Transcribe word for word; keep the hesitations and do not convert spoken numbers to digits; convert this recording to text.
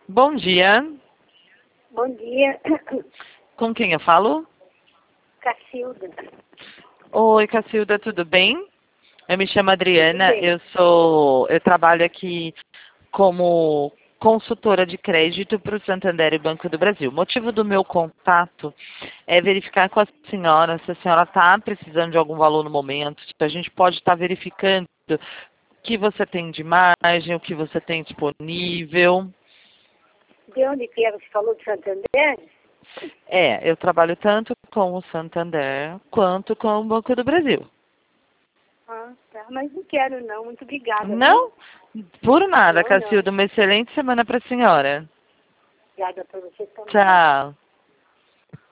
Bom dia. Bom dia, Com quem eu falo? Cacilda. Oi, Cacilda, tudo bem? Eu me chamo Tudo Adriana, bem? eu sou, eu trabalho aqui como consultora de crédito para o Santander e Banco do Brasil. O motivo do meu contato é verificar com a senhora se a senhora está precisando de algum valor no momento, se a gente pode estar verificando o que você tem de margem, o que você tem disponível. De onde que é? Você falou de Santander? É, eu trabalho tanto com o Santander quanto com o Banco do Brasil. Ah, tá. Mas não quero não. Muito obrigada, viu? Não? Por nada, Não, não. Cacilda. Uma excelente semana para a senhora. Obrigada para você também. Tchau.